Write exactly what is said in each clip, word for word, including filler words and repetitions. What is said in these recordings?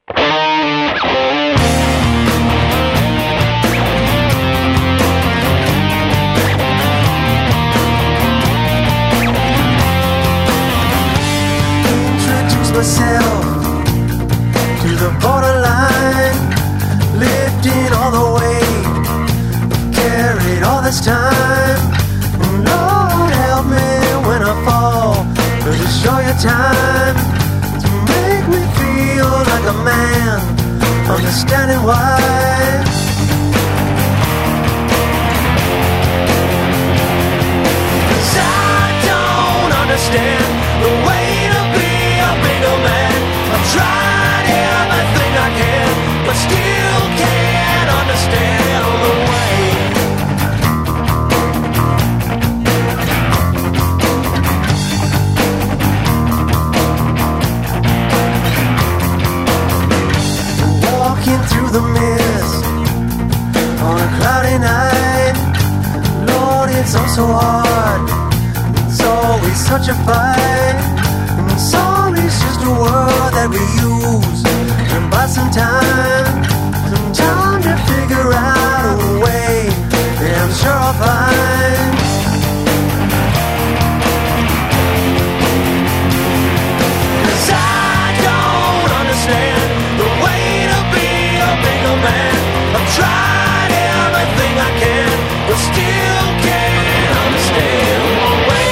Myself to the borderline, lifting all the weight, carried all this time. Lord help me when I fall, but just show your time to make me feel like a man, understanding why. Cause I don't understand the way to be a bigger man. I've tried everything I can, but still can't understand the way. Walking through the mist on a cloudy night, Lord, it's all so hard. It's always such a fight. And sorry's just a word that we use. And by some time, some time to figure out a way, yeah, I'm sure I'll find. Cause I don't understand the way to be a bigger man. I've tried everything I can, but still can't understand the way.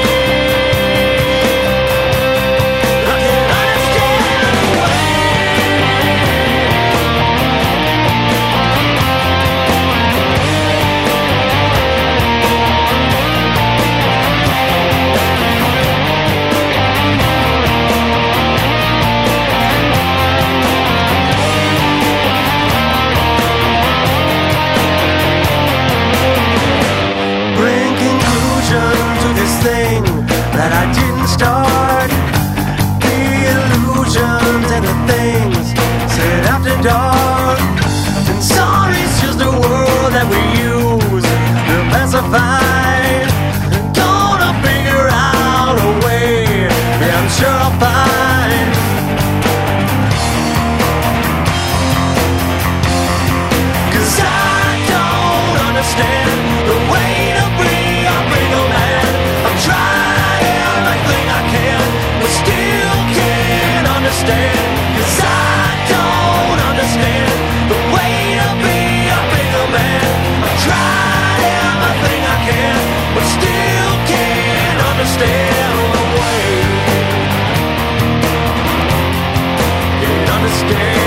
That I didn't start, the illusions and the things said after dark. And sorry's just a word that we use to pacify. Gonna figure out a way, yeah, I'm sure I'll find. Cause I don't understand the way to be a bigger man. I'm trying everything I can, but still can't understand. Cause I don't understand the way to be a bigger man. I've tried everything I can, but still can't understand the way. Can't understand.